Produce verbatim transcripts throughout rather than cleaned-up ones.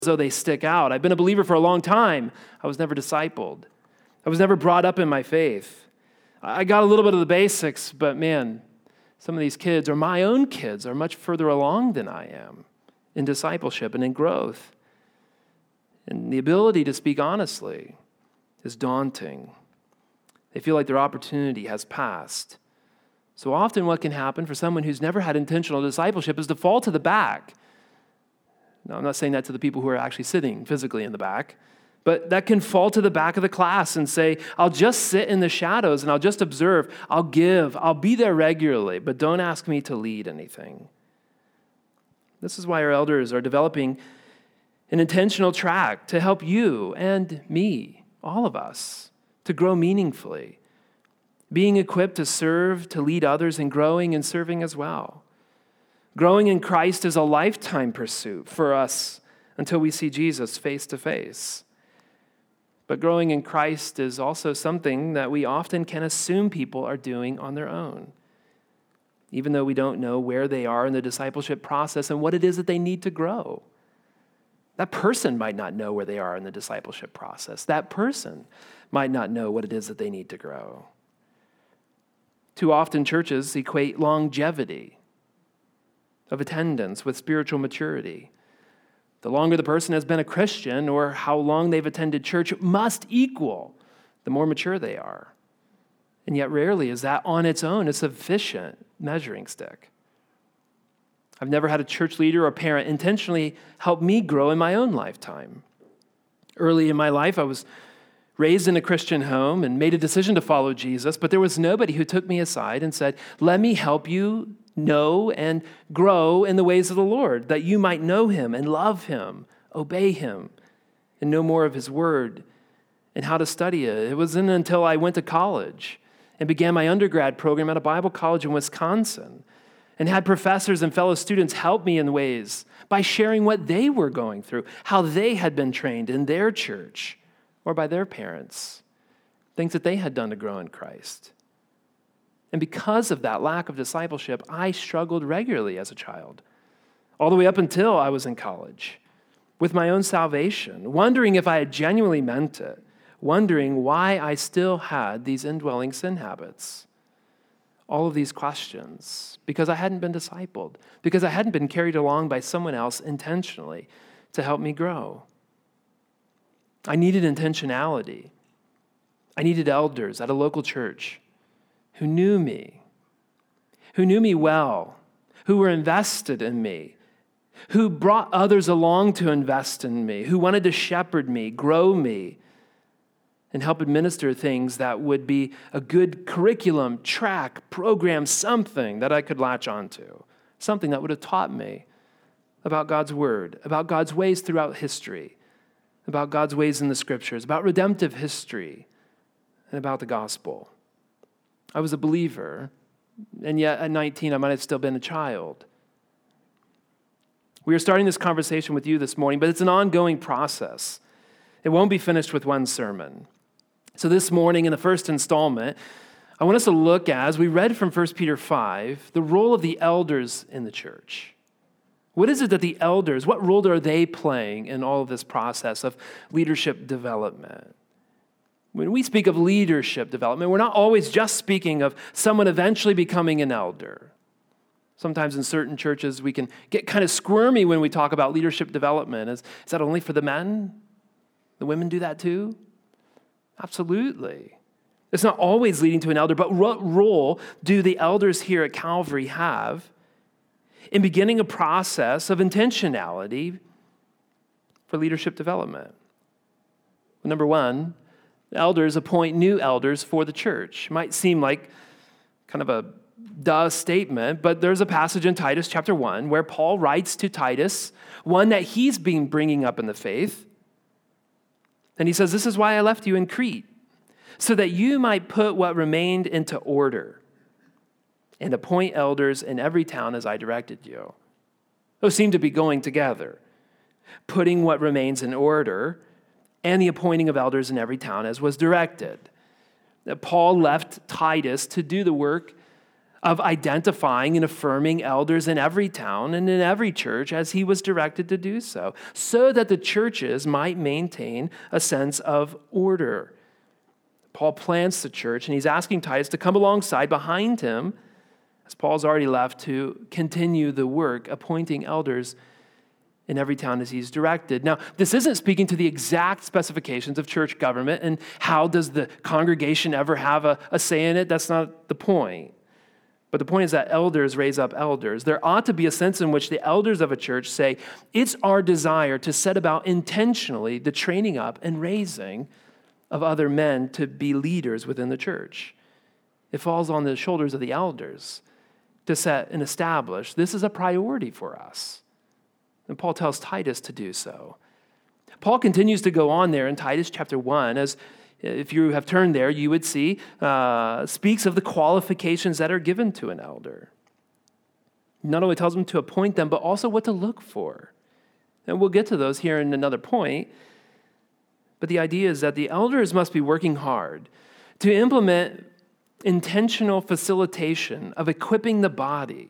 though they stick out. I've been a believer for a long time. I was never discipled. I was never brought up in my faith. I got a little bit of the basics, but man, some of these kids, or my own kids, are much further along than I am in discipleship and in growth. And the ability to speak honestly is daunting. They feel like their opportunity has passed. So often what can happen for someone who's never had intentional discipleship is to fall to the back. Now, I'm not saying that to the people who are actually sitting physically in the back, but that can fall to the back of the class and say, I'll just sit in the shadows and I'll just observe. I'll give. I'll be there regularly, but don't ask me to lead anything. This is why our elders are developing an intentional track to help you and me, all of us, to grow meaningfully, being equipped to serve, to lead others, and growing and serving as well. Growing in Christ is a lifetime pursuit for us until we see Jesus face to face. But growing in Christ is also something that we often can assume people are doing on their own, even though we don't know where they are in the discipleship process and what it is that they need to grow. That person might not know where they are in the discipleship process. That person might not know what it is that they need to grow. Too often churches equate longevity of attendance with spiritual maturity. The longer the person has been a Christian or how long they've attended church must equal the more mature they are. And yet rarely is that on its own a sufficient measuring stick. I've never had a church leader or parent intentionally help me grow in my own lifetime. Early in my life, I was raised in a Christian home and made a decision to follow Jesus, but there was nobody who took me aside and said, let me help you know and grow in the ways of the Lord, that you might know him and love him, obey him, and know more of his word and how to study it. It wasn't until I went to college and began my undergrad program at a Bible college in Wisconsin and had professors and fellow students help me in ways by sharing what they were going through, how they had been trained in their church or by their parents, things that they had done to grow in Christ. And because of that lack of discipleship, I struggled regularly as a child, all the way up until I was in college, with my own salvation, wondering if I had genuinely meant it, wondering why I still had these indwelling sin habits. All of these questions, because I hadn't been discipled, because I hadn't been carried along by someone else intentionally to help me grow. I needed intentionality. I needed elders at a local church who knew me, who knew me well, who were invested in me, who brought others along to invest in me, who wanted to shepherd me, grow me, and help administer things that would be a good curriculum, track, program, something that I could latch onto, something that would have taught me about God's word, about God's ways throughout history, about God's ways in the scriptures, about redemptive history, and about the gospel. I was a believer, and yet at nineteen, I might have still been a child. We are starting this conversation with you this morning, but it's an ongoing process. It won't be finished with one sermon. So this morning, in the first installment, I want us to look at, as we read from First Peter five, the role of the elders in the church. What is it that the elders, what role are they playing in all of this process of leadership development? When we speak of leadership development, we're not always just speaking of someone eventually becoming an elder. Sometimes in certain churches, we can get kind of squirmy when we talk about leadership development. Is, is that only for the men? The women do that too? Absolutely. It's not always leading to an elder, but what role do the elders here at Calvary have in beginning a process of intentionality for leadership development? Well, number one, elders appoint new elders for the church. It might seem like kind of a duh statement, but there's a passage in Titus chapter one where Paul writes to Titus, one that he's been bringing up in the faith. And he says, this is why I left you in Crete, so that you might put what remained into order and appoint elders in every town as I directed you. Those seem to be going together. Putting what remains in order and the appointing of elders in every town as was directed. Paul left Titus to do the work of identifying and affirming elders in every town and in every church as he was directed to do so, so that the churches might maintain a sense of order. Paul plants the church, and he's asking Titus to come alongside behind him, as Paul's already left, to continue the work, appointing elders in every town as he's directed. Now, this isn't speaking to the exact specifications of church government and how does the congregation ever have a, a say in it. That's not the point. But the point is that elders raise up elders. There ought to be a sense in which the elders of a church say, it's our desire to set about intentionally the training up and raising of other men to be leaders within the church. It falls on the shoulders of the elders to set and establish this is a priority for us. And Paul tells Titus to do so. Paul continues to go on there in Titus chapter one, as if you have turned there, you would see, uh, speaks of the qualifications that are given to an elder. Not only tells them to appoint them, but also what to look for. And we'll get to those here in another point. But the idea is that the elders must be working hard to implement intentional facilitation of equipping the body,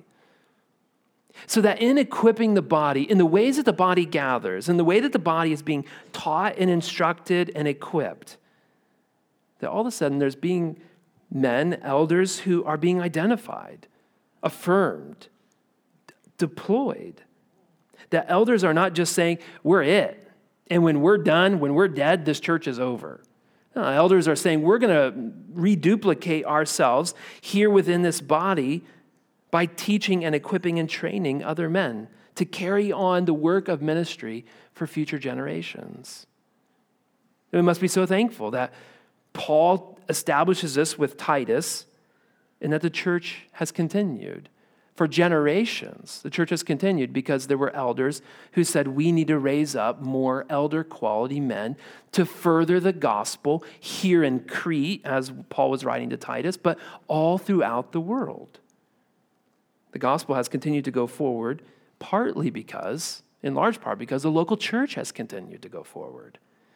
so that in equipping the body, in the ways that the body gathers, in the way that the body is being taught and instructed and equipped, that all of a sudden there's being men, elders who are being identified, affirmed, d- deployed. That elders are not just saying, we're it, and when we're done, when we're dead, this church is over. No, elders are saying, we're going to reduplicate ourselves here within this body by teaching and equipping and training other men to carry on the work of ministry for future generations. And we must be so thankful that Paul establishes this with Titus and that the church has continued. For generations, the church has continued because there were elders who said we need to raise up more elder quality men to further the gospel here in Crete, as Paul was writing to Titus, but all throughout the world. The gospel has continued to go forward, partly because, in large part because the local church has continued to go forward.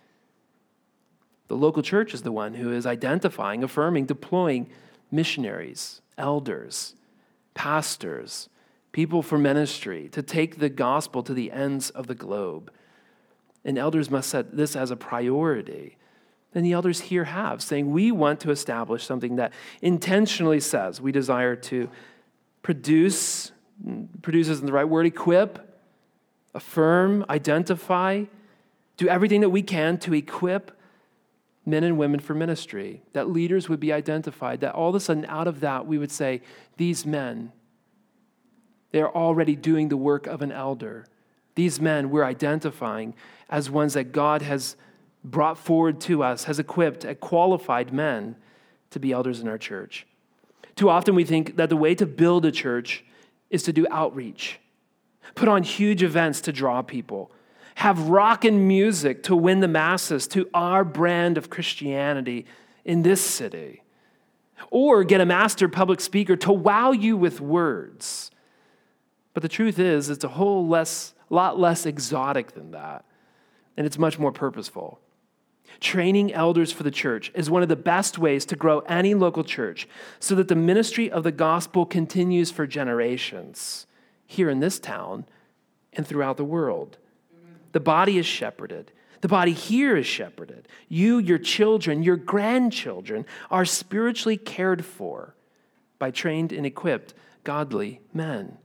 The local church is the one who is identifying, affirming, deploying missionaries, elders, pastors, people for ministry to take the gospel to the ends of the globe. And elders must set this as a priority. And the elders here have, saying we want to establish something that intentionally says we desire to produce, produce isn't the right word, equip, affirm, identify, do everything that we can to equip men and women for ministry, that leaders would be identified, that all of a sudden out of that we would say, these men, they're already doing the work of an elder. These men we're identifying as ones that God has brought forward to us, has equipped, qualified men to be elders in our church. Too often we think that the way to build a church is to do outreach, put on huge events to draw people, have rockin' music to win the masses to our brand of Christianity in this city, or get a master public speaker to wow you with words. But the truth is, it's a whole less, lot less exotic than that, and it's much more purposeful. Training elders for the church is one of the best ways to grow any local church so that the ministry of the gospel continues for generations here in this town and throughout the world. The body is shepherded. The body here is shepherded. You, your children, your grandchildren are spiritually cared for by trained and equipped godly men.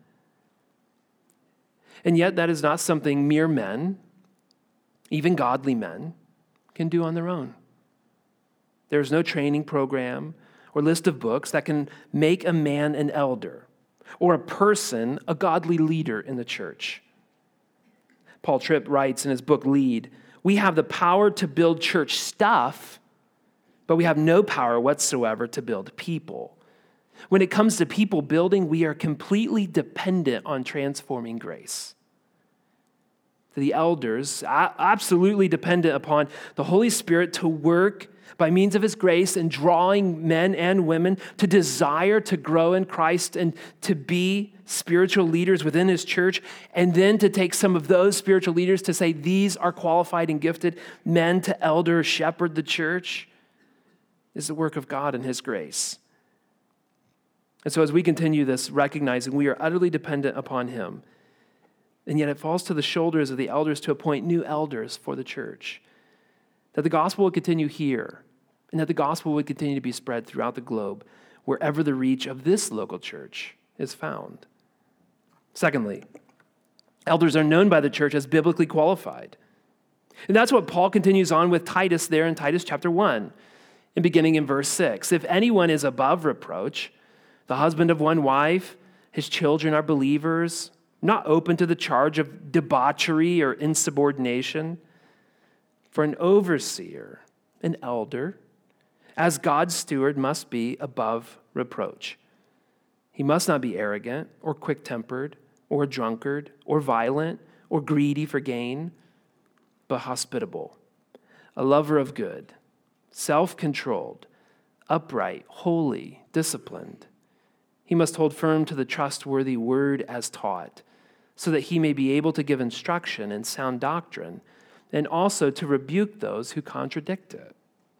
And yet that is not something mere men, even godly men, can do on their own. There is no training program or list of books that can make a man an elder or a person a godly leader in the church. Paul Tripp writes in his book, Lead, we have the power to build church stuff, but we have no power whatsoever to build people. When it comes to people building, we are completely dependent on transforming grace. The elders, absolutely dependent upon the Holy Spirit to work by means of his grace and drawing men and women to desire to grow in Christ and to be spiritual leaders within his church, and then to take some of those spiritual leaders to say, these are qualified and gifted men to elder, shepherd the church, is the work of God and his grace. And so as we continue this, recognizing we are utterly dependent upon him, and yet it falls to the shoulders of the elders to appoint new elders for the church, that the gospel would continue here, and that the gospel would continue to be spread throughout the globe, wherever the reach of this local church is found. Secondly, elders are known by the church as biblically qualified. And that's what Paul continues on with Titus there in Titus chapter one, and beginning in verse six. If anyone is above reproach, the husband of one wife, his children are believers, not open to the charge of debauchery or insubordination. For an overseer, an elder, as God's steward, must be above reproach. He must not be arrogant or quick-tempered or a drunkard or violent or greedy for gain, but hospitable, a lover of good, self-controlled, upright, holy, disciplined. He must hold firm to the trustworthy word as taught, so that he may be able to give instruction in sound doctrine, and also to rebuke those who contradict it.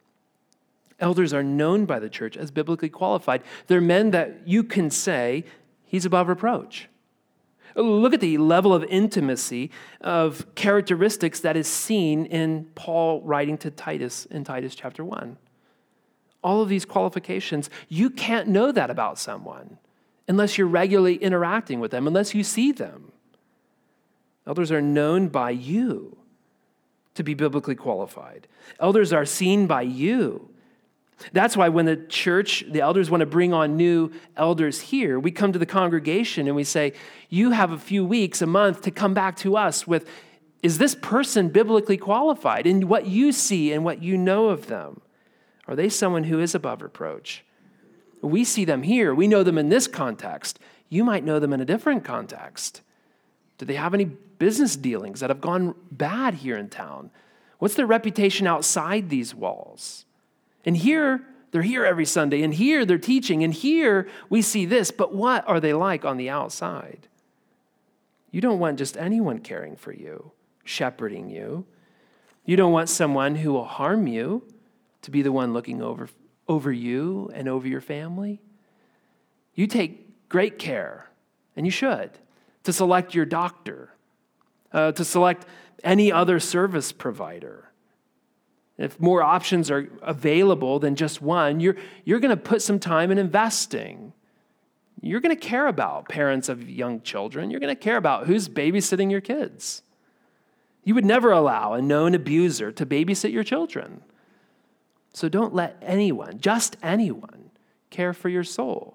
Elders are known by the church as biblically qualified. They're men that you can say, he's above reproach. Look at the level of intimacy of characteristics that is seen in Paul writing to Titus in Titus chapter one. All of these qualifications, you can't know that about someone unless you're regularly interacting with them, unless you see them. Elders are known by you to be biblically qualified. Elders are seen by you. That's why when the church, the elders want to bring on new elders here, we come to the congregation and we say, you have a few weeks, a month to come back to us with, is this person biblically qualified in what you see and what you know of them? Are they someone who is above reproach? We see them here. We know them in this context. You might know them in a different context. Do they have any business dealings that have gone bad here in town? What's their reputation outside these walls? And here, they're here every Sunday, and here they're teaching, and here we see this, but what are they like on the outside? You don't want just anyone caring for you, shepherding you. You don't want someone who will harm you to be the one looking over, over you and over your family. You take great care, and you should, to select your doctor, uh, to select any other service provider. If more options are available than just one, you're, you're going to put some time in investing. You're going to care about parents of young children. You're going to care about who's babysitting your kids. You would never allow a known abuser to babysit your children. So don't let anyone, just anyone, care for your soul.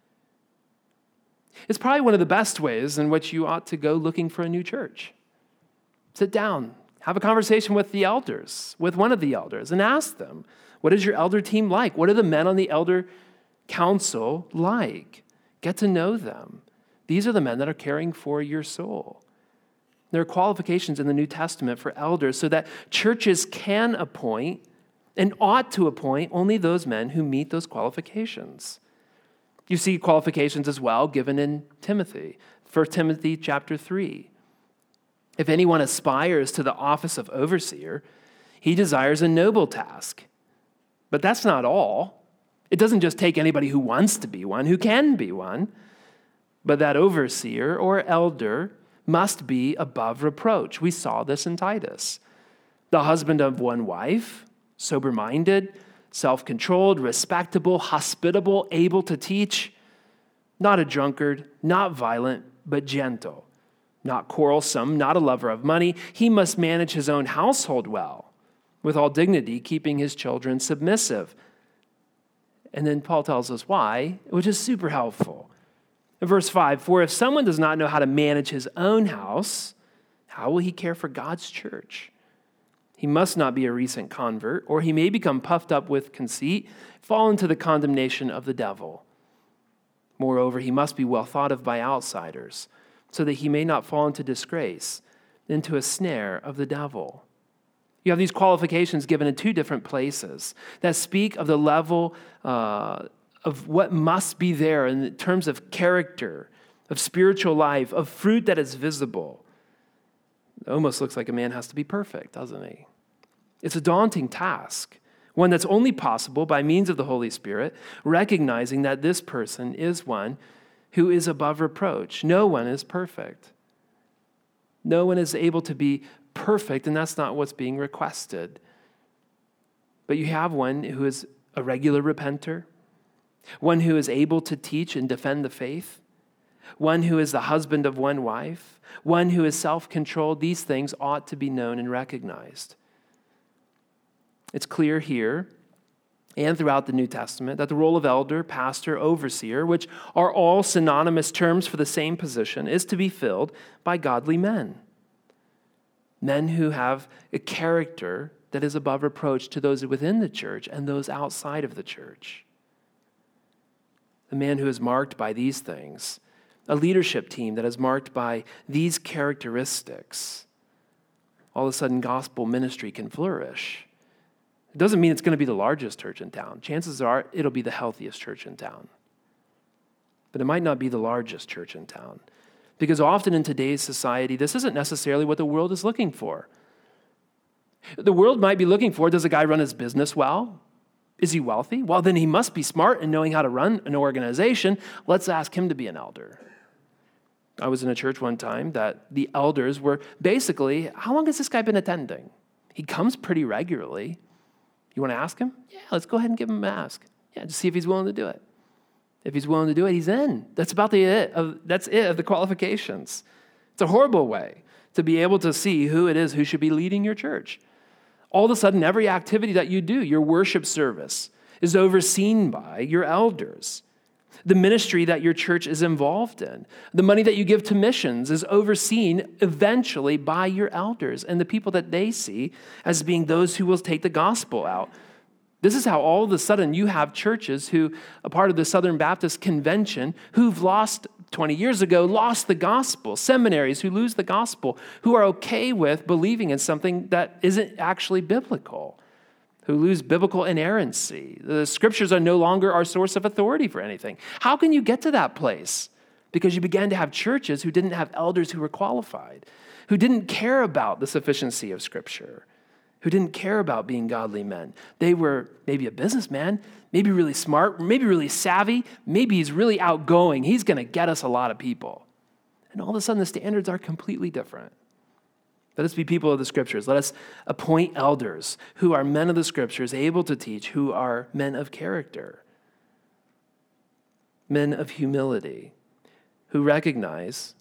It's probably one of the best ways in which you ought to go looking for a new church. Sit down. Have a conversation with the elders, with one of the elders, and ask them, what is your elder team like? What are the men on the elder council like? Get to know them. These are the men that are caring for your soul. There are qualifications in the New Testament for elders so that churches can appoint and ought to appoint only those men who meet those qualifications. You see qualifications as well given in Timothy, First Timothy chapter three. If anyone aspires to the office of overseer, he desires a noble task. But that's not all. It doesn't just take anybody who wants to be one, who can be one. But that overseer or elder must be above reproach. We saw this in Titus. The husband of one wife, sober-minded, self-controlled, respectable, hospitable, able to teach, not a drunkard, not violent, but gentle. Not quarrelsome, not a lover of money. He must manage his own household well, with all dignity, keeping his children submissive. And then Paul tells us why, which is super helpful. In verse five, for if someone does not know how to manage his own house, how will he care for God's church? He must not be a recent convert, or he may become puffed up with conceit, fall into the condemnation of the devil. Moreover, he must be well thought of by outsiders, so that he may not fall into disgrace, into a snare of the devil. You have these qualifications given in two different places that speak of the level uh, of what must be there in terms of character, of spiritual life, of fruit that is visible. It almost looks like a man has to be perfect, doesn't he? It's a daunting task. one that's only possible by means of the Holy Spirit, recognizing that this person is one who is above reproach. No one is perfect. No one is able to be perfect, and that's not what's being requested. But you have one who is a regular repenter, one who is able to teach and defend the faith, one who is the husband of one wife, one who is self-controlled. These things ought to be known and recognized. It's clear here and throughout the New Testament that the role of elder, pastor, overseer, which are all synonymous terms for the same position, is to be filled by godly men. Men who have a character that is above reproach to those within the church and those outside of the church. A man who is marked by these things, a leadership team that is marked by these characteristics, all of a sudden gospel ministry can flourish. It doesn't mean it's going to be the largest church in town. Chances are it'll be the healthiest church in town. But it might not be the largest church in town. Because often in today's society, this isn't necessarily what the world is looking for. The world might be looking for, does a guy run his business well? Is he wealthy? Well, then he must be smart in knowing how to run an organization. Let's ask him to be an elder. I was in a church one time that the elders were basically, how long has this guy been attending? He comes pretty regularly. You want to ask him? Yeah, let's go ahead and give him an ask. Yeah, just see if he's willing to do it. If he's willing to do it, he's in. That's about the it of that's it of the qualifications. It's a horrible way to be able to see who it is who should be leading your church. All of a sudden, every activity that you do, your worship service, is overseen by your elders. The ministry that your church is involved in, the money that you give to missions is overseen eventually by your elders and the people that they see as being those who will take the gospel out. This is how all of a sudden you have churches who, a part of the Southern Baptist Convention, who've lost, twenty years ago, lost the gospel, seminaries who lose the gospel, who are okay with believing in something that isn't actually biblical, who lose biblical inerrancy. The scriptures are no longer our source of authority for anything. How can you get to that place? Because you began to have churches who didn't have elders who were qualified, who didn't care about the sufficiency of Scripture, who didn't care about being godly men. They were maybe a businessman, maybe really smart, maybe really savvy, maybe he's really outgoing. He's going to get us a lot of people. And all of a sudden, the standards are completely different. Let us be people of the Scriptures. Let us appoint elders who are men of the Scriptures, able to teach, who are men of character, men of humility, who recognize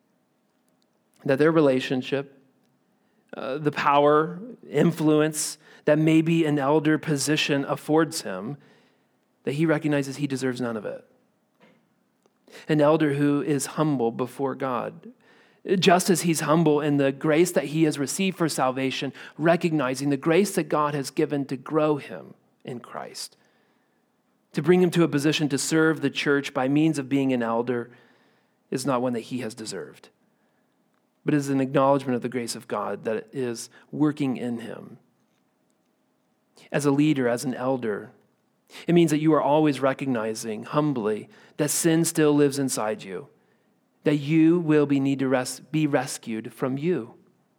that their relationship, uh, the power, influence that maybe an elder position affords him, that he recognizes he deserves none of it. An elder who is humble before God, just as he's humble in the grace that he has received for salvation, recognizing the grace that God has given to grow him in Christ, to bring him to a position to serve the church by means of being an elder is not one that he has deserved, but is an acknowledgement of the grace of God that is working in him. As a leader, as an elder, it means that you are always recognizing humbly that sin still lives inside you, that you will be need to res- be rescued from you.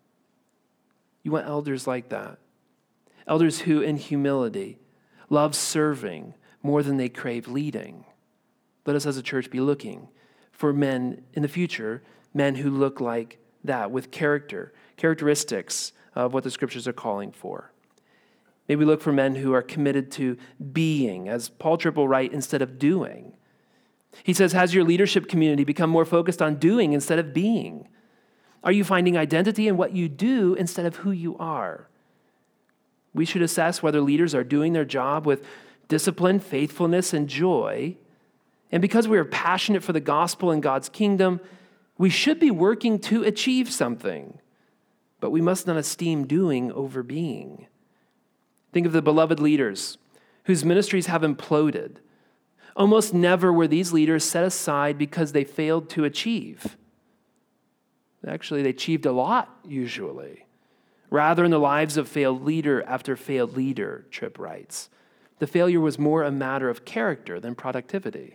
You want elders like that. Elders who, in humility, love serving more than they crave leading. Let us as a church be looking for men in the future, men who look like that, with character, characteristics of what the Scriptures are calling for. Maybe we look for men who are committed to being, as Paul Tripp will write, instead of doing. He says, has your leadership community become more focused on doing instead of being? Are you finding identity in what you do instead of who you are? We should assess whether leaders are doing their job with discipline, faithfulness, and joy. And because we are passionate for the gospel and God's kingdom, we should be working to achieve something. But we must not esteem doing over being. Think of the beloved leaders whose ministries have imploded. Almost never were these leaders set aside because they failed to achieve. Actually, they achieved a lot, usually. Rather, in the lives of failed leader after failed leader, Tripp writes, the failure was more a matter of character than productivity.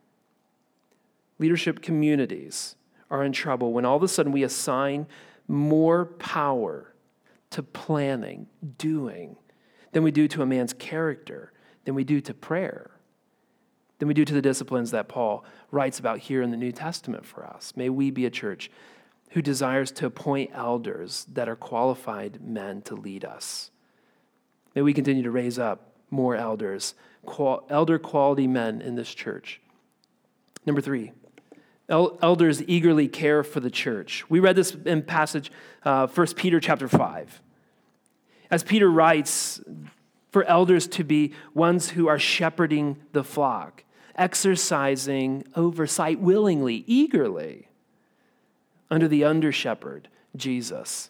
Leadership communities are in trouble when all of a sudden we assign more power to planning, doing, than we do to a man's character, than we do to prayer, than we do to the disciplines that Paul writes about here in the New Testament for us. May we be a church who desires to appoint elders that are qualified men to lead us. May we continue to raise up more elders, qual- elder quality men in this church. Number three, el- elders eagerly care for the church. We read this in passage, uh, First Peter chapter five. As Peter writes, for elders to be ones who are shepherding the flock, exercising oversight willingly, eagerly, under the under-shepherd, Jesus.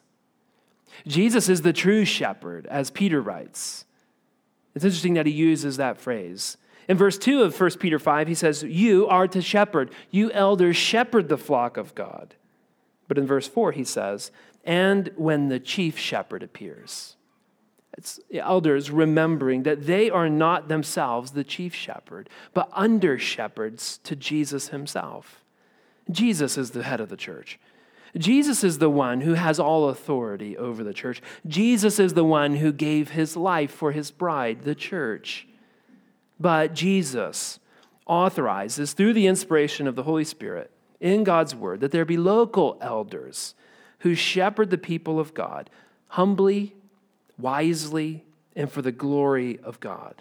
Jesus is the true shepherd, as Peter writes. It's interesting that he uses that phrase. In verse two of First Peter five, he says, you are to shepherd. You elders shepherd the flock of God. But in verse four, he says, and when the chief shepherd appears. It's elders remembering that they are not themselves the chief shepherd, but under-shepherds to Jesus himself. Jesus is the head of the church. Jesus is the one who has all authority over the church. Jesus is the one who gave his life for his bride, the church. But Jesus authorizes, through the inspiration of the Holy Spirit in God's word, that there be local elders who shepherd the people of God humbly, wisely, and for the glory of God.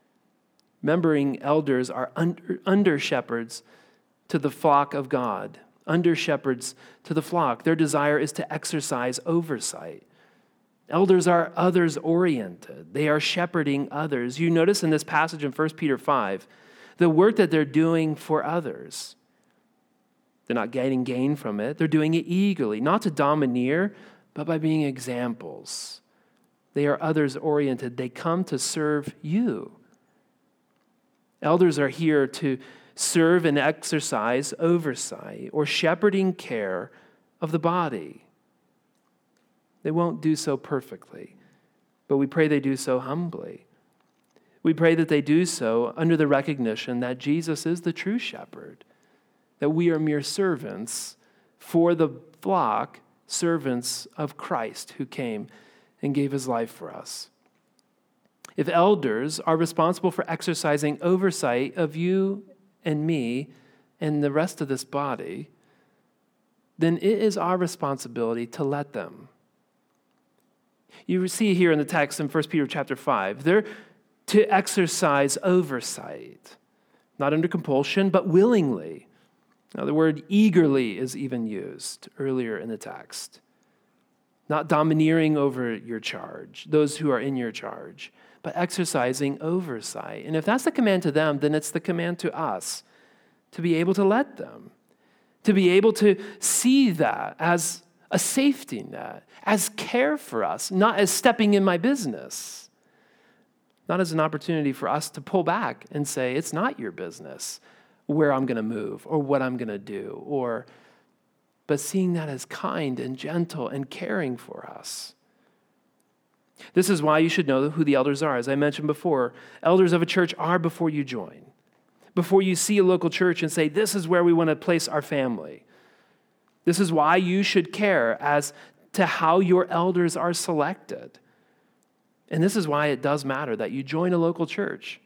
Remembering elders are under, under shepherds to the flock of God, under shepherds to the flock. Their desire is to exercise oversight. Elders are others-oriented. They are shepherding others. You notice in this passage in First Peter five, the work that they're doing for others. They're not getting gain from it. They're doing it eagerly, not to domineer, but by being examples. They are others-oriented. They come to serve you. Elders are here to serve and exercise oversight or shepherding care of the body. They won't do so perfectly, but we pray they do so humbly. We pray that they do so under the recognition that Jesus is the true shepherd, that we are mere servants for the flock, servants of Christ who came and gave his life for us. If elders are responsible for exercising oversight of you and me and the rest of this body, then it is our responsibility to let them. You see here in the text in First Peter chapter five, they're to exercise oversight, not under compulsion, but willingly. Now, the word eagerly is even used earlier in the text. Not domineering over your charge, those who are in your charge, but exercising oversight. And if that's the command to them, then it's the command to us to be able to let them, to be able to see that as a safety net, as care for us, not as stepping in my business, not as an opportunity for us to pull back and say, it's not your business where I'm going to move or what I'm going to do, or but seeing that as kind and gentle and caring for us. This is why you should know who the elders are. As I mentioned before, elders of a church are before you join, before you see a local church and say, this is where we want to place our family. This is why you should care as to how your elders are selected. And this is why it does matter that you join a local church.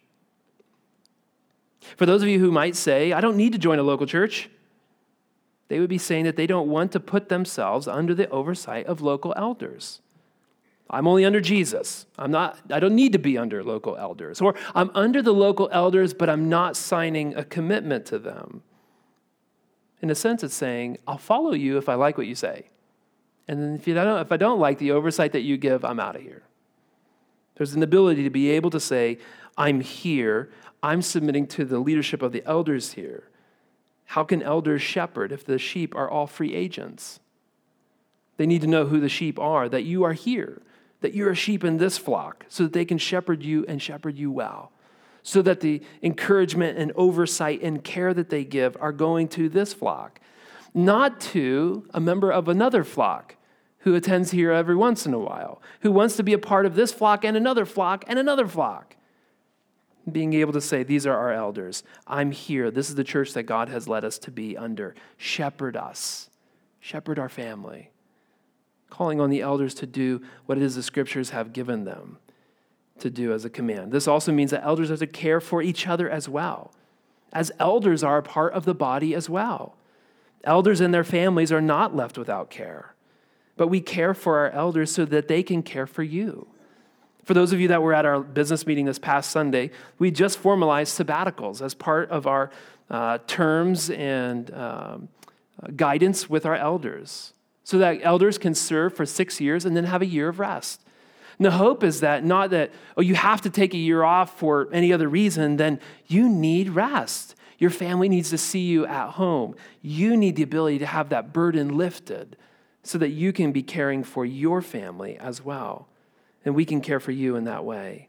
For those of you who might say, I don't need to join a local church, they would be saying that they don't want to put themselves under the oversight of local elders. I'm only under Jesus. I'm not, I don't need to be under local elders. Or I'm under the local elders, but I'm not signing a commitment to them. In a sense, it's saying, I'll follow you if I like what you say. And then if, you don't, if I don't like the oversight that you give, I'm out of here. There's an ability to be able to say, I'm here. I'm submitting to the leadership of the elders here. How can elders shepherd if the sheep are all free agents? They need to know who the sheep are, that you are here, that you're a sheep in this flock, so that they can shepherd you and shepherd you well, so that the encouragement and oversight and care that they give are going to this flock, not to a member of another flock who attends here every once in a while, who wants to be a part of this flock and another flock and another flock. Being able to say, these are our elders. I'm here. This is the church that God has led us to be under. Shepherd us. Shepherd our family. Calling on the elders to do what it is the scriptures have given them. to do as a command. This also means that elders are to care for each other as well, as elders are a part of the body as well. Elders and their families are not left without care, but we care for our elders so that they can care for you. For those of you that were at our business meeting this past Sunday, we just formalized sabbaticals as part of our uh, terms and um, guidance with our elders, so that elders can serve for six years and then have a year of rest. And the hope is that not that, oh, you have to take a year off for any other reason, then you need rest. Your family needs to see you at home. You need the ability to have that burden lifted so that you can be caring for your family as well. And we can care for you in that way.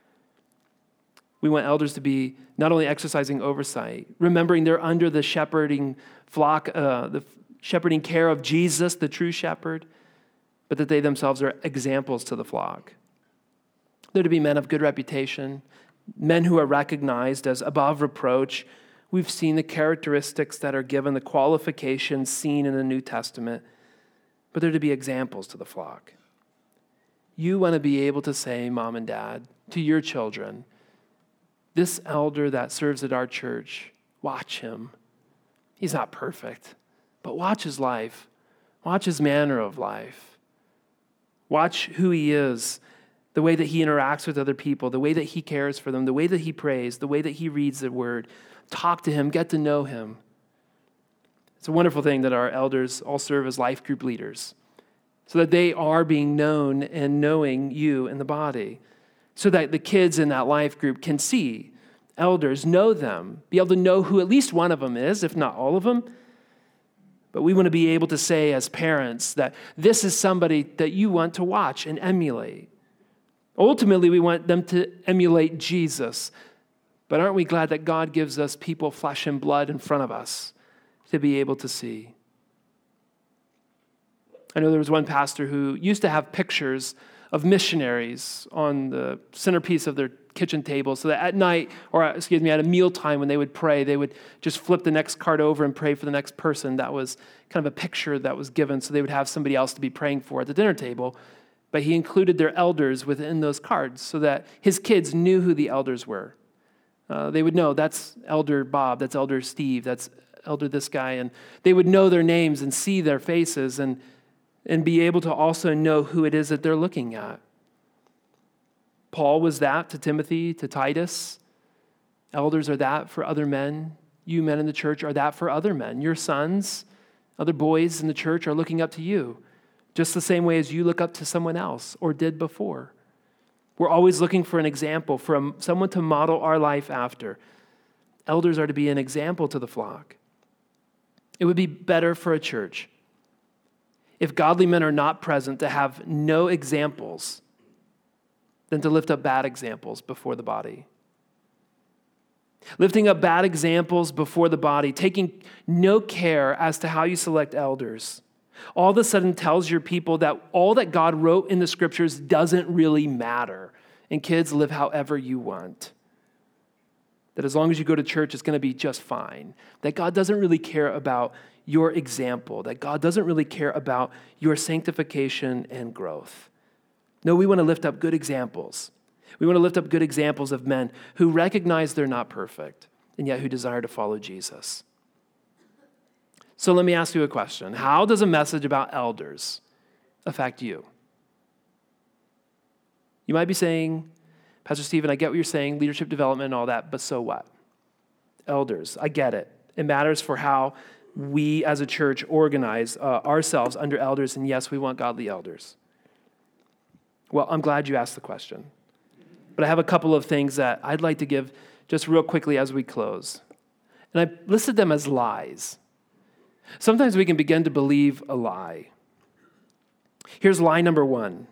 We want elders to be not only exercising oversight, remembering they're under the shepherding flock, uh, the shepherding care of Jesus, the true shepherd, but that they themselves are examples to the flock. They're to be men of good reputation, men who are recognized as above reproach. We've seen the characteristics that are given, the qualifications seen in the New Testament, but they're to be examples to the flock. You want to be able to say, Mom and Dad, to your children, this elder that serves at our church, watch him. He's not perfect, but watch his life. Watch his manner of life. Watch who he is, the way that he interacts with other people, the way that he cares for them, the way that he prays, the way that he reads the word. Talk to him, get to know him. It's a wonderful thing that our elders all serve as life group leaders, so that they are being known and knowing you in the body, so that the kids in that life group can see elders, know them, be able to know who at least one of them is, if not all of them. But we want to be able to say as parents that this is somebody that you want to watch and emulate. Ultimately, we want them to emulate Jesus. But aren't we glad that God gives us people, flesh and blood, in front of us to be able to see? I know there was one pastor who used to have pictures of missionaries on the centerpiece of their kitchen table, so that at night, or excuse me, at a mealtime when they would pray, they would just flip the next card over and pray for the next person. That was kind of a picture that was given, so they would have somebody else to be praying for at the dinner table. But he included their elders within those cards so that his kids knew who the elders were. Uh, they would know that's Elder Bob, that's Elder Steve, that's Elder this guy, and they would know their names and see their faces and and be able to also know who it is that they're looking at. Paul was that to Timothy, to Titus. Elders are that for other men. You men in the church are that for other men. Your sons, other boys in the church are looking up to you, just the same way as you look up to someone else or did before. We're always looking for an example, for a, someone to model our life after. Elders are to be an example to the flock. It would be better for a church if godly men are not present to have no examples than to lift up bad examples before the body. Lifting up bad examples before the body, taking no care as to how you select elders, all of a sudden tells your people that all that God wrote in the scriptures doesn't really matter. And kids, live however you want. That as long as you go to church, it's going to be just fine. That God doesn't really care about your example. That God doesn't really care about your sanctification and growth. No, we want to lift up good examples. We want to lift up good examples of men who recognize they're not perfect and yet who desire to follow Jesus. So let me ask you a question. How does a message about elders affect you? You might be saying, Pastor Stephen, I get what you're saying, leadership development and all that, but so what? Elders, I get it. It matters for how we as a church organize uh, ourselves under elders, and yes, we want godly elders. Well, I'm glad you asked the question. But I have a couple of things that I'd like to give just real quickly as we close. And I listed them as lies. Sometimes we can begin to believe a lie. Here's lie number one.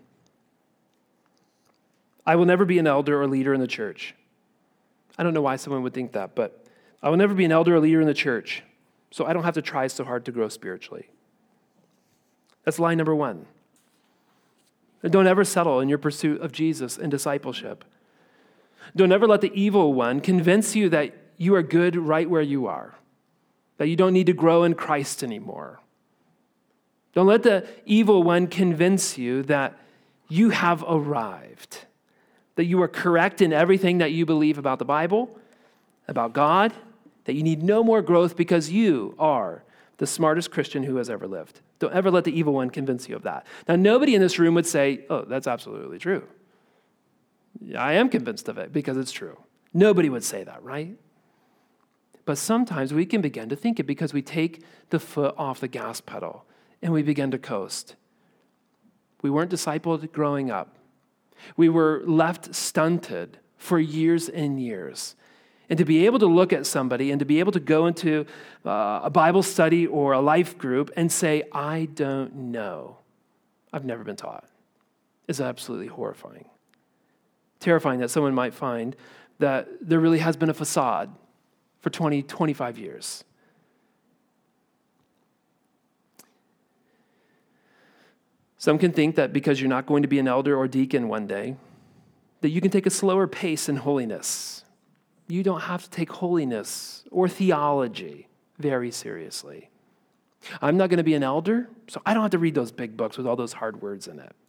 I will never be an elder or leader in the church. I don't know why someone would think that, but I will never be an elder or leader in the church, so I don't have to try so hard to grow spiritually. That's lie number one. And don't ever settle in your pursuit of Jesus and discipleship. Don't ever let the evil one convince you that you are good right where you are, that you don't need to grow in Christ anymore. Don't let the evil one convince you that you have arrived. that you are correct in everything that you believe about the Bible, about God, that you need no more growth because you are the smartest Christian who has ever lived. Don't ever let the evil one convince you of that. Now, nobody in this room would say, oh, that's absolutely true. I am convinced of it because it's true. Nobody would say that, right? But sometimes we can begin to think it because we take the foot off the gas pedal and we begin to coast. We weren't discipled growing up. We were left stunted for years and years. And to be able to look at somebody and to be able to go into uh, a Bible study or a life group and say, I don't know, I've never been taught, is absolutely horrifying. Terrifying that someone might find that there really has been a facade for twenty, twenty-five years. Some can think that because you're not going to be an elder or deacon one day, that you can take a slower pace in holiness. You don't have to take holiness or theology very seriously. I'm not going to be an elder, so I don't have to read those big books with all those hard words in it.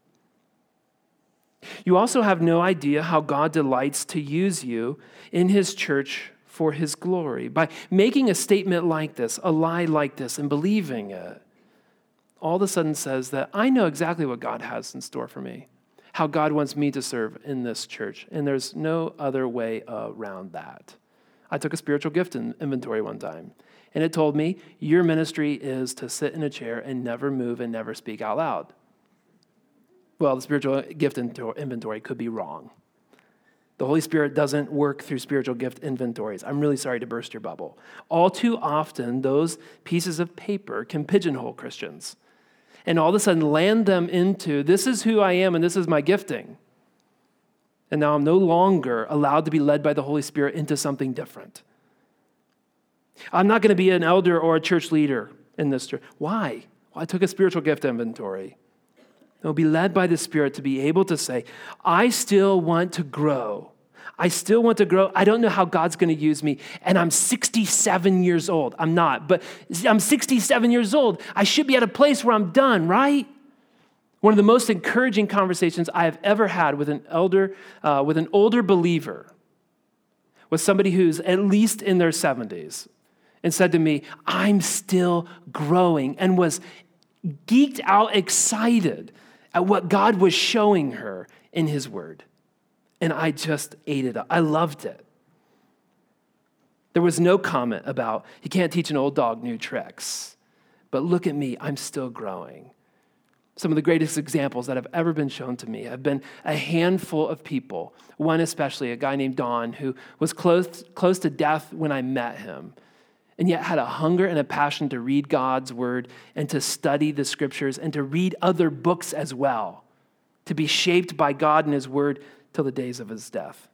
You also have no idea how God delights to use you in his church for his glory. By making a statement like this, a lie like this, and believing it, all of a sudden says that I know exactly what God has in store for me, how God wants me to serve in this church, and there's no other way around that. I took a spiritual gift inventory one time, and it told me, your ministry is to sit in a chair and never move and never speak out loud. Well, the spiritual gift inventory could be wrong. The Holy Spirit doesn't work through spiritual gift inventories. I'm really sorry to burst your bubble. All too often, those pieces of paper can pigeonhole Christians and all of a sudden land them into, this is who I am and this is my gifting. And now I'm no longer allowed to be led by the Holy Spirit into something different. I'm not going to be an elder or a church leader in this church. Why? Well, I took a spiritual gift inventory. They'll be led by the Spirit to be able to say, I still want to grow. I still want to grow. I don't know how God's going to use me. And I'm sixty-seven years old. I'm not, but I'm sixty-seven years old. I should be at a place where I'm done, right? One of the most encouraging conversations I have ever had with an elder, uh, with an older believer was somebody who's at least in their seventies and said to me, I'm still growing, and was geeked out, excited at what God was showing her in his word. And I just ate it up. I loved it. There was no comment about, you can't teach an old dog new tricks. But look at me, I'm still growing. Some of the greatest examples that have ever been shown to me have been a handful of people. One especially, a guy named Don, who was close, close to death when I met him, and yet had a hunger and a passion to read God's word and to study the scriptures and to read other books as well, to be shaped by God and his word till the days of his death.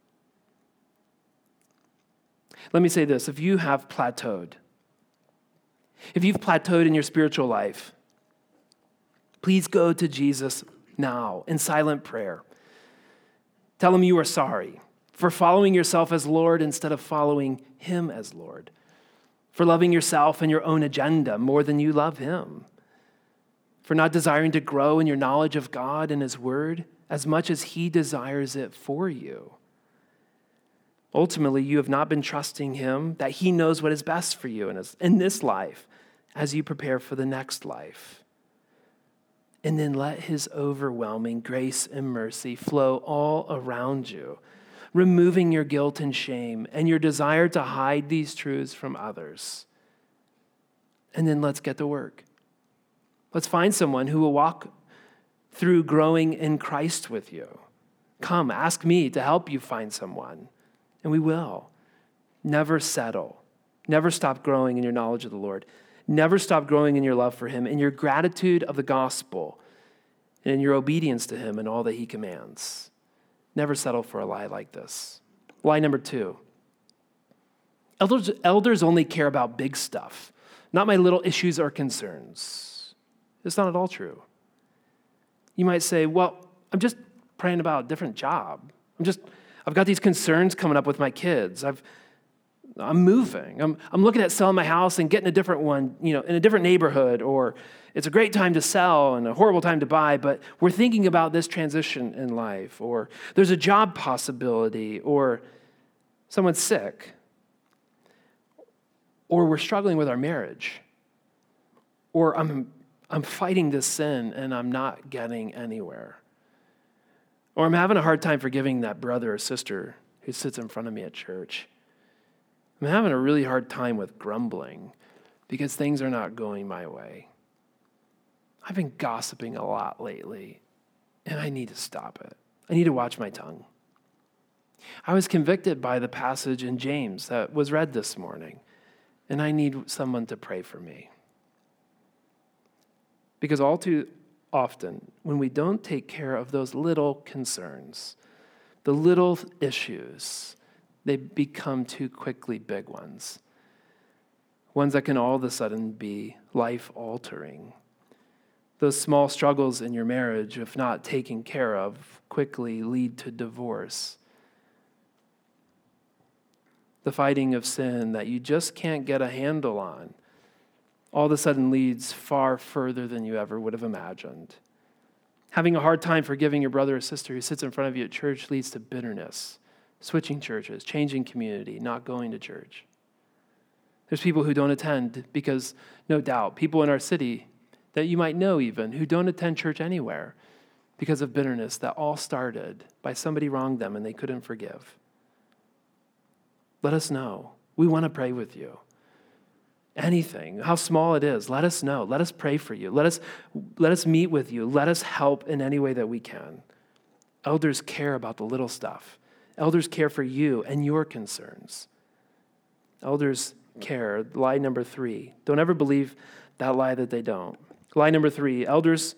Let me say this, if you have plateaued, if you've plateaued in your spiritual life, please go to Jesus now in silent prayer. Tell him you are sorry for following yourself as Lord instead of following him as Lord, for loving yourself and your own agenda more than you love him, for not desiring to grow in your knowledge of God and his word as much as he desires it for you. Ultimately, you have not been trusting him that he knows what is best for you in, his, in this life as you prepare for the next life. And then let his overwhelming grace and mercy flow all around you, removing your guilt and shame and your desire to hide these truths from others. And then let's get to work. Let's find someone who will walk through growing in Christ with you. Come, ask me to help you find someone, and we will. Never settle. Never stop growing in your knowledge of the Lord. Never stop growing in your love for him, in your gratitude of the gospel, and in your obedience to him and all that he commands. Never settle for a lie like this. Lie number two. Elders, elders only care about big stuff, not my little issues or concerns. It's not at all true. You might say, well, I'm just praying about a different job. I'm just, I've got these concerns coming up with my kids. I've, I'm moving. I'm, I'm looking at selling my house and getting a different one, you know, in a different neighborhood, or it's a great time to sell and a horrible time to buy, but we're thinking about this transition in life, or there's a job possibility, or someone's sick, or we're struggling with our marriage, or I'm I'm fighting this sin and I'm not getting anywhere, or I'm having a hard time forgiving that brother or sister who sits in front of me at church. I'm having a really hard time with grumbling because things are not going my way. I've been gossiping a lot lately, and I need to stop it. I need to watch my tongue. I was convicted by the passage in James that was read this morning, and I need someone to pray for me. Because all too often, when we don't take care of those little concerns, the little issues, they become too quickly big ones. Ones that can all of a sudden be life-altering. Those small struggles in your marriage, if not taken care of, quickly lead to divorce. The fighting of sin that you just can't get a handle on all of a sudden leads far further than you ever would have imagined. Having a hard time forgiving your brother or sister who sits in front of you at church leads to bitterness, switching churches, changing community, not going to church. There's people who don't attend because, no doubt, people in our city that you might know even, who don't attend church anywhere because of bitterness that all started by somebody wronged them and they couldn't forgive. Let us know. We want to pray with you. Anything, how small it is, let us know. Let us pray for you. Let us, let us meet with you. Let us help in any way that we can. Elders care about the little stuff. Elders care for you and your concerns. Elders care. Lie number three. Don't ever believe that lie that they don't. Lie number three. Elders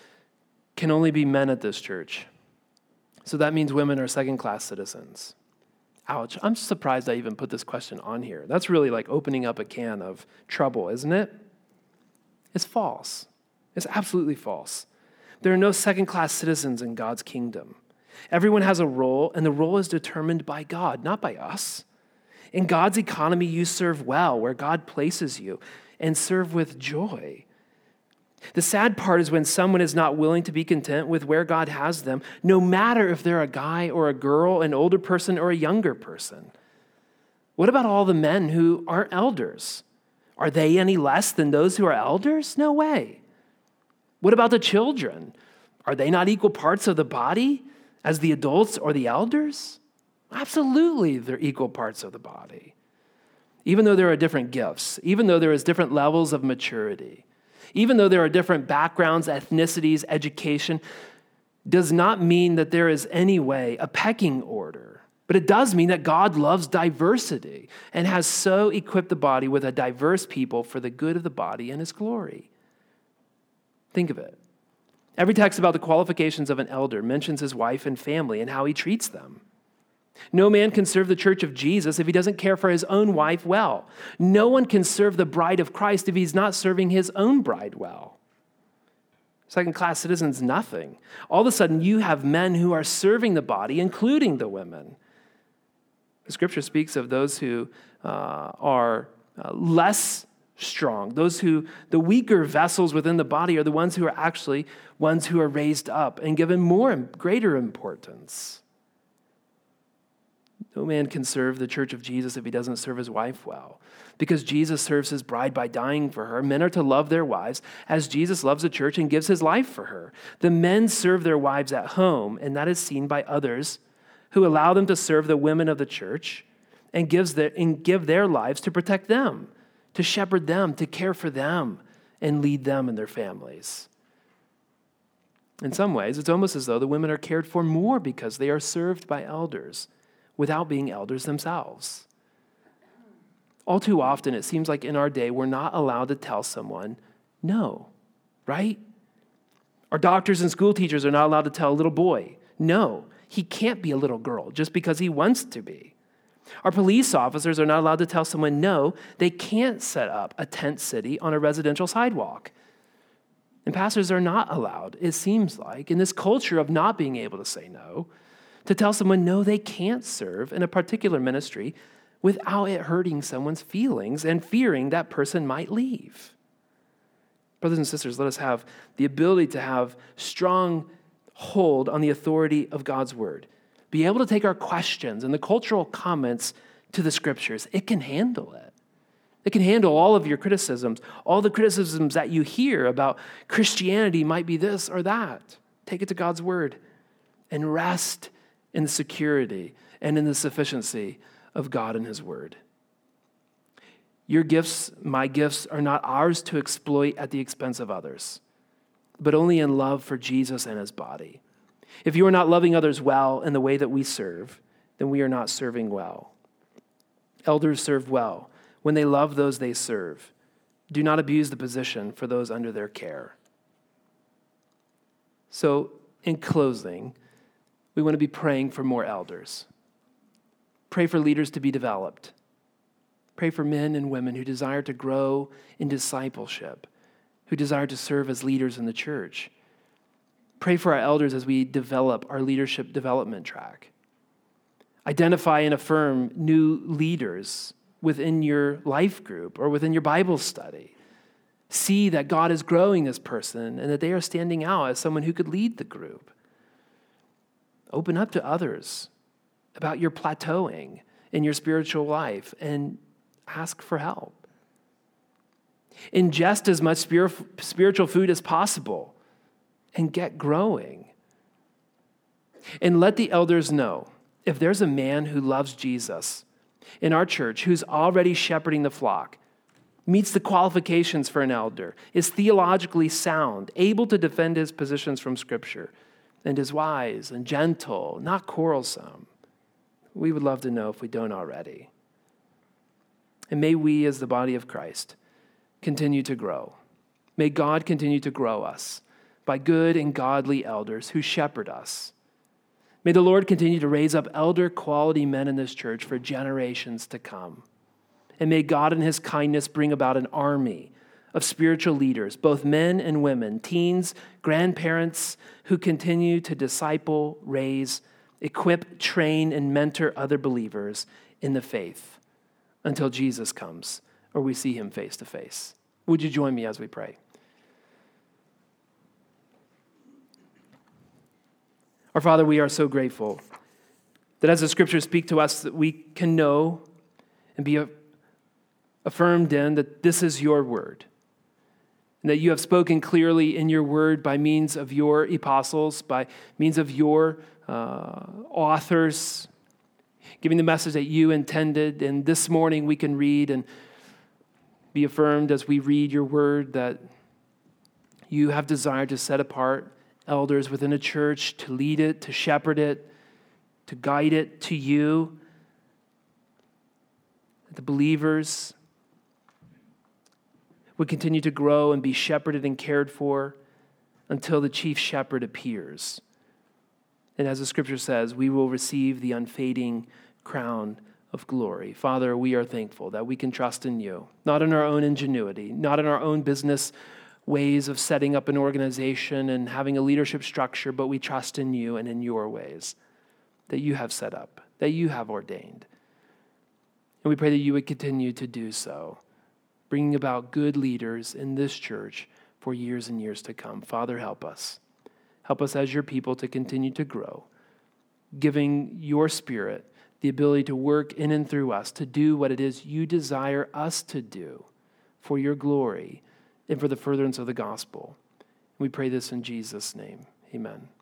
can only be men at this church. So that means women are second-class citizens. Ouch. I'm surprised I even put this question on here. That's really like opening up a can of trouble, isn't it? It's false. It's absolutely false. There are no second-class citizens in God's kingdom. Everyone has a role, and the role is determined by God, not by us. In God's economy, you serve well where God places you and serve with joy. The sad part is when someone is not willing to be content with where God has them, no matter if they're a guy or a girl, an older person or a younger person. What about all the men who aren't elders? Are they any less than those who are elders? No way. What about the children? Are they not equal parts of the body as the adults or the elders? Absolutely, they're equal parts of the body. Even though there are different gifts, even though there is different levels of maturity, even though there are different backgrounds, ethnicities, education, does not mean that there is any way a pecking order. But it does mean that God loves diversity and has so equipped the body with a diverse people for the good of the body and his glory. Think of it. Every text about the qualifications of an elder mentions his wife and family and how he treats them. No man can serve the church of Jesus if he doesn't care for his own wife well. No one can serve the bride of Christ if he's not serving his own bride well. Second-class citizens, nothing. All of a sudden, you have men who are serving the body, including the women. The scripture speaks of those who uh, are uh, less strong. Those who, the weaker vessels within the body are the ones who are actually ones who are raised up and given more, greater importance. No man can serve the church of Jesus if he doesn't serve his wife well. Because Jesus serves his bride by dying for her, men are to love their wives as Jesus loves the church and gives his life for her. The men serve their wives at home, and that is seen by others who allow them to serve the women of the church and, gives their, and give their lives to protect them, to shepherd them, to care for them, and lead them and their families. In some ways, it's almost as though the women are cared for more because they are served by elders without being elders themselves. All too often, it seems like in our day, we're not allowed to tell someone no, right? Our doctors and school teachers are not allowed to tell a little boy, no, he can't be a little girl just because he wants to be. Our police officers are not allowed to tell someone no, they can't set up a tent city on a residential sidewalk. And pastors are not allowed, it seems like, in this culture of not being able to say no, to tell someone, no, they can't serve in a particular ministry without it hurting someone's feelings and fearing that person might leave. Brothers and sisters, let us have the ability to have strong hold on the authority of God's word. Be able to take our questions and the cultural comments to the scriptures. It can handle it. It can handle all of your criticisms. All the criticisms that you hear about Christianity might be this or that. Take it to God's word and rest in the security and in the sufficiency of God and his word. Your gifts, my gifts, are not ours to exploit at the expense of others, but only in love for Jesus and his body. If you are not loving others well in the way that we serve, then we are not serving well. Elders serve well when they love those they serve. Do not abuse the position for those under their care. So, in closing, we want to be praying for more elders. Pray for leaders to be developed. Pray for men and women who desire to grow in discipleship, who desire to serve as leaders in the church. Pray for our elders as we develop our leadership development track. Identify and affirm new leaders within your life group or within your Bible study. See that God is growing this person and that they are standing out as someone who could lead the group. Open up to others about your plateauing in your spiritual life and ask for help. Ingest as much spiritual food as possible and get growing. And let the elders know, if there's a man who loves Jesus in our church who's already shepherding the flock, meets the qualifications for an elder, is theologically sound, able to defend his positions from Scripture, and is wise and gentle, not quarrelsome, we would love to know if we don't already. And may we, as the body of Christ, continue to grow. May God continue to grow us by good and godly elders who shepherd us. May the Lord continue to raise up elder quality men in this church for generations to come. And may God in his kindness bring about an army of spiritual leaders, both men and women, teens, grandparents, who continue to disciple, raise, equip, train, and mentor other believers in the faith until Jesus comes or we see him face to face. Would you join me as we pray? Our Father, we are so grateful that as the scriptures speak to us, that we can know and be affirmed in that this is your word, and that you have spoken clearly in your word by means of your apostles, by means of your uh, authors, giving the message that you intended. And this morning we can read and be affirmed as we read your word that you have desired to set apart elders within a church to lead it, to shepherd it, to guide it to you, that the believers would continue to grow and be shepherded and cared for until the chief shepherd appears. And as the scripture says, we will receive the unfading crown of glory. Father, we are thankful that we can trust in you, not in our own ingenuity, not in our own business ways of setting up an organization and having a leadership structure, but we trust in you and in your ways that you have set up, that you have ordained. And we pray that you would continue to do so, bringing about good leaders in this church for years and years to come. Father, help us. Help us as your people to continue to grow, giving your Spirit the ability to work in and through us, to do what it is you desire us to do for your glory and for the furtherance of the gospel. We pray this in Jesus' name. Amen.